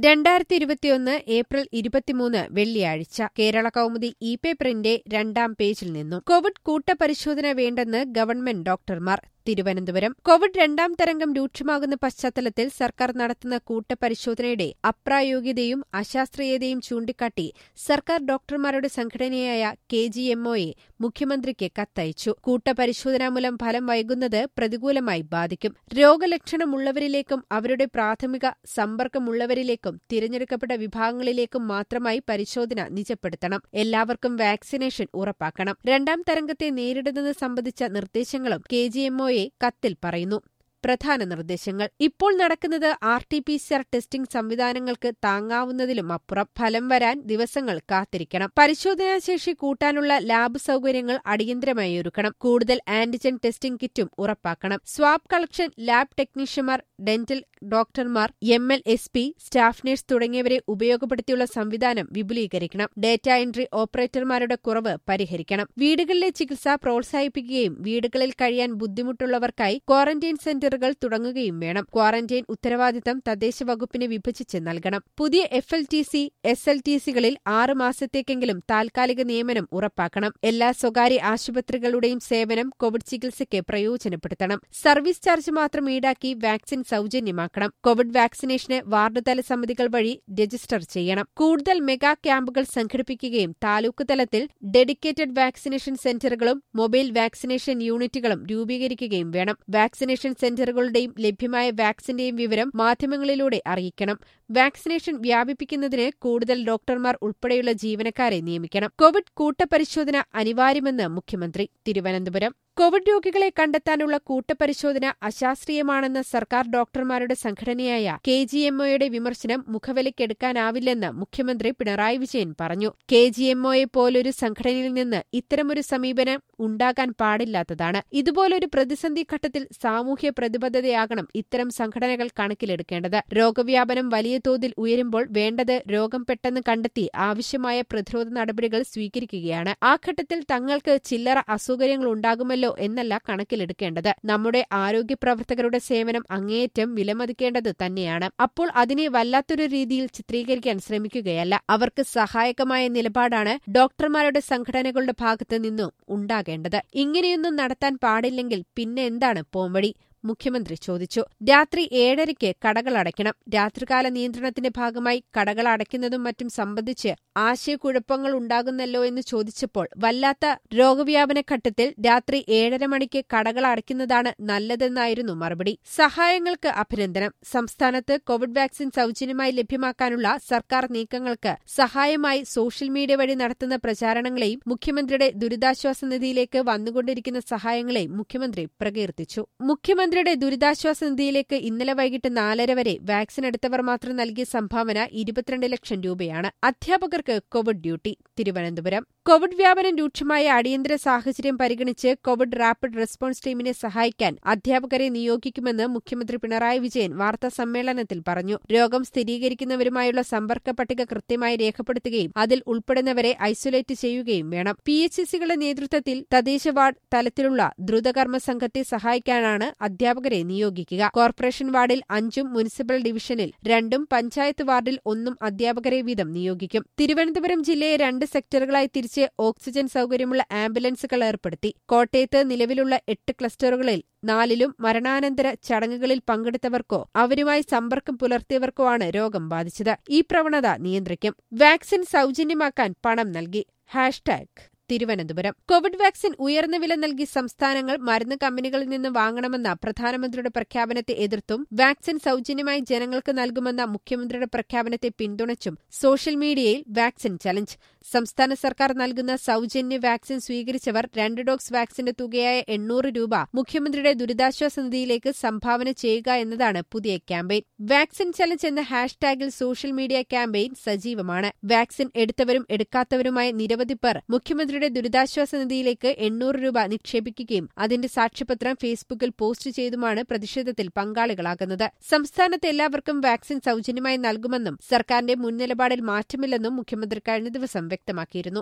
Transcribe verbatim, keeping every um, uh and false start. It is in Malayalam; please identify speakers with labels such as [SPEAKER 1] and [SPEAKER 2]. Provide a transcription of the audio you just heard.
[SPEAKER 1] രണ്ടായിരത്തി ഇരുപത്തിയൊന്ന് ഏപ്രിൽ ഇരുപത്തിമൂന്ന് വെള്ളിയാഴ്ച കേരള കൗമുദി ഇ പേപ്പറിന്റെ രണ്ടാം പേജിൽ നിന്നും കോവിഡ് കൂട്ടപരിശോധന വേണ്ടെന്ന് ഗവൺമെന്റ് ഡോക്ടർമാർ. തിരുവനന്തപുരം കോവിഡ് രണ്ടാം തരംഗം രൂക്ഷമാകുന്ന പശ്ചാത്തലത്തിൽ സർക്കാർ നടത്തുന്ന കൂട്ടപരിശോധനയുടെ അപ്രായോഗികതയും അശാസ്ത്രീയതയും ചൂണ്ടിക്കാട്ടി സർക്കാർ ഡോക്ടർമാരുടെ സംഘടനയായ കെ ജി എം ഒയെ മുഖ്യമന്ത്രിക്ക് കത്തയച്ചു. കൂട്ടപരിശോധന മൂലം ഫലം വൈകുന്നത് പ്രതികൂലമായി ബാധിക്കും. രോഗലക്ഷണമുള്ളവരിലേക്കും അവരുടെ പ്രാഥമിക സമ്പർക്കമുള്ളവരിലേക്കും തിരഞ്ഞെടുക്കപ്പെട്ട വിഭാഗങ്ങളിലേക്കും മാത്രമായി പരിശോധന നിജപ്പെടുത്തണം. എല്ലാവർക്കും വാക്സിനേഷൻ ഉറപ്പാക്കണം. രണ്ടാം തരംഗത്തെ നേരിടുന്നത് സംബന്ധിച്ച നിർദ്ദേശങ്ങളും കെ ജി എം ഒ കത്തിൽ പറയുന്നു. പ്രധാന നിർദ്ദേശങ്ങൾ: ഇപ്പോൾ നടക്കുന്നത് R T P C R testing സംവിധാനങ്ങൾക്ക് താങ്ങാവുന്നതിലും അപ്പുറം. ഫലം വരാൻ ദിവസങ്ങൾ കാത്തിരിക്കണം. പരിശോധനാശേഷി കൂട്ടാനുള്ള ലാബ് സൌകര്യങ്ങൾ അടിയന്തരമായി ഒരുക്കണം. കൂടുതൽ ആന്റിജൻ ടെസ്റ്റിംഗ് കിറ്റും ഉറപ്പാക്കണം. സ്വാബ് കളക്ഷൻ, ലാബ് ടെക്നീഷ്യന്മാർ, ഡെന്റൽ ഡോക്ടർമാർ, M L S P, staff nurse തുടങ്ങിയവരെ ഉപയോഗപ്പെടുത്തിയുള്ള സംവിധാനം വിപുലീകരിക്കണം. ഡേറ്റ എൻട്രി ഓപ്പറേറ്റർമാരുടെ കുറവ് പരിഹരിക്കണം. വീടുകളിലെ ചികിത്സ പ്രോത്സാഹിപ്പിക്കുകയും വീടുകളിൽ കഴിയാൻ ബുദ്ധിമുട്ടുള്ളവർക്കായി ക്വാറന്റൈൻ സെന്റർ തുടങ്ങുകയും വേണം. ക്വാറന്റൈൻ ഉത്തരവാദിത്തം തദ്ദേശ വകുപ്പിന് വിഭജിച്ച് നൽകണം. പുതിയ F L T C, S L T സികളിൽ ആറ് മാസത്തേക്കെങ്കിലും താൽക്കാലിക നിയമനം ഉറപ്പാക്കണം. എല്ലാ സ്വകാര്യ ആശുപത്രികളുടെയും സേവനം കോവിഡ് ചികിത്സയ്ക്ക് പ്രയോജനപ്പെടുത്തണം. സർവീസ് ചാർജ് മാത്രം ഈടാക്കി വാക്സിൻ സൌജന്യമാക്കണം. കോവിഡ് വാക്സിനേഷന് വാർഡ് തല സമിതികൾ വഴി രജിസ്റ്റർ ചെയ്യണം. കൂടുതൽ മെഗാ ക്യാമ്പുകൾ സംഘടിപ്പിക്കുകയും താലൂക്ക് തലത്തിൽ ഡെഡിക്കേറ്റഡ് വാക്സിനേഷൻ സെന്ററുകളും മൊബൈൽ വാക്സിനേഷൻ യൂണിറ്റുകളും രൂപീകരിക്കുകയും വേണം. വാക്സിനേഷൻ സെന്റർ ുകളുടെയും ലഭ്യമായ വാക്സിന്റെയും വിവരം മാധ്യമങ്ങളിലൂടെ അറിയിക്കണം. വാക്സിനേഷൻ വ്യാപിപ്പിക്കുന്നതിന് കൂടുതൽ ഡോക്ടർമാർ ഉൾപ്പെടെയുള്ള ജീവനക്കാരെ നിയമിക്കണം. കോവിഡ് കൂട്ടപരിശോധന അനിവാര്യമെന്ന് മുഖ്യമന്ത്രി. തിരുവനന്തപുരം കോവിഡ് രോഗികളെ കണ്ടെത്താനുള്ള കൂട്ടപരിശോധന അശാസ്ത്രീയമാണെന്ന സർക്കാർ ഡോക്ടർമാരുടെ സംഘടനയായ കെ ജി എം ഒയുടെ വിമർശനം മുഖവിലക്കെടുക്കാനാവില്ലെന്ന് മുഖ്യമന്ത്രി പിണറായി വിജയൻ പറഞ്ഞു. കെ ജി എം ഒയെ പോലൊരു സംഘടനയിൽ നിന്ന് ഇത്തരമൊരു സമീപനം ഉണ്ടാകാൻ പാടില്ലാത്തതാണ്. ഇതുപോലൊരു പ്രതിസന്ധി ഘട്ടത്തിൽ സാമൂഹ്യ പ്രതിബദ്ധതയാകണം ഇത്തരം സംഘടനകൾ കണക്കിലെടുക്കേണ്ടത്. രോഗവ്യാപനം വലിയ തോതിൽ ഉയരുമ്പോൾ വേണ്ടത് രോഗം പെട്ടെന്ന് കണ്ടെത്തി ആവശ്യമായ പ്രതിരോധ നടപടികൾ സ്വീകരിക്കുകയാണ്. ആ ഘട്ടത്തിൽ തങ്ങൾക്ക് ചില്ലറ അസൗകര്യങ്ങൾ ഉണ്ടാകുമല്ലോ എന്നല്ല കണക്കിലെടുക്കേണ്ടത്. നമ്മുടെ ആരോഗ്യ പ്രവർത്തകരുടെ സേവനം അങ്ങേയറ്റം വിലമതിക്കേണ്ടത് തന്നെയാണ്. അപ്പോൾ അതിനെ വല്ലാത്തൊരു രീതിയിൽ ചിത്രീകരിക്കാൻ ശ്രമിക്കുകയല്ല. അവർക്ക് സഹായകമായ നിലപാടാണ് ഡോക്ടർമാരുടെ സംഘടനകളുടെ ഭാഗത്ത് നിന്നും ഉണ്ടാകേണ്ടത്. ഇങ്ങനെയൊന്നും നടത്താൻ പാടില്ലെങ്കിൽ പിന്നെ എന്താണ് പോംവഴി? മുഖ്യമന്ത്രി ചോദിച്ചു. രാത്രി ഏഴരയ്ക്ക് കടകൾ അടയ്ക്കണം. രാത്രികാല നിയന്ത്രണത്തിന്റെ ഭാഗമായി കടകൾ അടയ്ക്കുന്നതും മറ്റും സംബന്ധിച്ച് ആശയക്കുഴപ്പങ്ങൾ ഉണ്ടാകുന്നല്ലോ എന്ന് ചോദിച്ചപ്പോൾ വല്ലാത്ത രോഗവ്യാപന ഘട്ടത്തിൽ രാത്രി ഏഴര മണിക്ക് കടകൾ അടയ്ക്കുന്നതാണ് നല്ലതെന്നായിരുന്നു മറുപടി. സഹായങ്ങൾക്ക് അഭിനന്ദനം. സംസ്ഥാനത്ത് കോവിഡ് വാക്സിൻ സൌജന്യമായി ലഭ്യമാക്കാനുള്ള സർക്കാർ നീക്കങ്ങൾക്ക് സഹായമായി സോഷ്യൽ മീഡിയ വഴി നടത്തുന്ന പ്രചാരണങ്ങളെയും മുഖ്യമന്ത്രിയുടെ ദുരിതാശ്വാസ നിധിയിലേക്ക് വന്നുകൊണ്ടിരിക്കുന്ന സഹായങ്ങളെയും മുഖ്യമന്ത്രി പ്രകീർത്തിച്ചു. മുഖ്യമന്ത്രി മുഖ്യമന്ത്രിയുടെ ദുരിതാശ്വാസ നിധിയിലേക്ക് ഇന്നലെ വൈകിട്ട് നാലര വരെ വാക്സിൻ എടുത്തവർ മാത്രം നൽകിയ സംഭാവന ഇരുപത്തിരണ്ട് ലക്ഷം രൂപയാണ്. അധ്യാപകർക്ക് കോവിഡ് ഡ്യൂട്ടി. തിരുവനന്തപുരം കോവിഡ് വ്യാപനം രൂക്ഷമായ അടിയന്തര സാഹചര്യം പരിഗണിച്ച് കോവിഡ് റാപ്പിഡ് റെസ്പോൺസ് ടീമിനെ സഹായിക്കാൻ അധ്യാപകരെ നിയോഗിക്കുമെന്ന് മുഖ്യമന്ത്രി പിണറായി വിജയൻ വാർത്താ സമ്മേളനത്തിൽ പറഞ്ഞു. രോഗം സ്ഥിരീകരിക്കുന്നവരുമായുള്ള സമ്പർക്ക പട്ടിക കൃത്യമായി രേഖപ്പെടുത്തുകയും അതിൽ ഉൾപ്പെടുന്നവരെ ഐസൊലേറ്റ് ചെയ്യുകയും വേണം. പി എച്ച് സികളുടെ നേതൃത്വത്തിൽ തദ്ദേശ വാർഡ് തലത്തിലുള്ള ദ്രുതകർമ്മ സംഘത്തെ സഹായിക്കാനാണ് അധ്യാപകരെ നിയോഗിക്കുക. കോർപ്പറേഷൻ വാർഡിൽ അഞ്ചും മുനിസിപ്പൽ ഡിവിഷനിൽ രണ്ടും പഞ്ചായത്ത് വാർഡിൽ ഒന്നും അധ്യാപകരെ വീതം നിയോഗിക്കും. തിരുവനന്തപുരം ജില്ലയെ രണ്ട് സെക്ടറുകളായി തിരിച്ച് ഓക്സിജൻ സൌകര്യമുള്ള ആംബുലൻസുകൾ ഏർപ്പെടുത്തി. കോട്ടയത്ത് നിലവിലുള്ള എട്ട് ക്ലസ്റ്ററുകളിൽ നാലിലും മരണാനന്തര ചടങ്ങുകളിൽ പങ്കെടുത്തവർക്കോ അവരുമായി സമ്പർക്കം പുലർത്തിയവർക്കോ ആണ് രോഗം ബാധിച്ചത്. ഈ പ്രവണത നിയന്ത്രിക്കും. വാക്സിൻ സൌജന്യമാക്കാൻ പണം നൽകി. ഹാഷ്ടാഗ് തിരുവനന്തപുരം കോവിഡ് വാക്സിൻ ഉയർന്ന വില നൽകി സംസ്ഥാനങ്ങൾ മരുന്ന് കമ്പനികളിൽ നിന്ന് വാങ്ങണമെന്ന പ്രധാനമന്ത്രിയുടെ പ്രഖ്യാപനത്തെ എതിർത്തും വാക്സിൻ സൌജന്യമായി ജനങ്ങൾക്ക് നൽകുമെന്ന മുഖ്യമന്ത്രിയുടെ പ്രഖ്യാപനത്തെ പിന്തുണച്ചും സോഷ്യൽ മീഡിയയിൽ വാക്സിൻ ചലഞ്ച്. സംസ്ഥാന സർക്കാർ നൽകുന്ന സൌജന്യ വാക്സിൻ സ്വീകരിച്ചവർ രണ്ട് ഡോസ് വാക്സിന്റെ തുകയായ എണ്ണൂറ് രൂപ മുഖ്യമന്ത്രിയുടെ ദുരിതാശ്വാസ നിധിയിലേക്ക് സംഭാവന ചെയ്യുക എന്നതാണ് പുതിയ ക്യാമ്പയിൻ. വാക്സിൻ ചലഞ്ച് എന്ന ഹാഷ്ടാഗിൽ സോഷ്യൽ മീഡിയ ക്യാമ്പയിൻ സജീവമാണ്. വാക്സിൻ എടുത്തവരും എടുക്കാത്തവരുമായ നിരവധി പേർ മുഖ്യമന്ത്രിയുടെ ദുരിതാശ്വാസ നിധിയിലേക്ക് എണ്ണൂറ് രൂപ നിക്ഷേപിക്കുകയും അതിന്റെ സാക്ഷ്യപത്രം ഫേസ്ബുക്കിൽ പോസ്റ്റ് ചെയ്തുമാണ് പ്രതിഷേധത്തിൽ പങ്കാളികളാകുന്നത്. സംസ്ഥാനത്ത് എല്ലാവർക്കും വാക്സിൻ സൌജന്യമായി നൽകുമെന്നും സർക്കാരിന്റെ മുൻനിലപാടിൽ മാറ്റമില്ലെന്നും മുഖ്യമന്ത്രി കഴിഞ്ഞ ദിവസം വ്യക്തമാക്കിയിരുന്നു.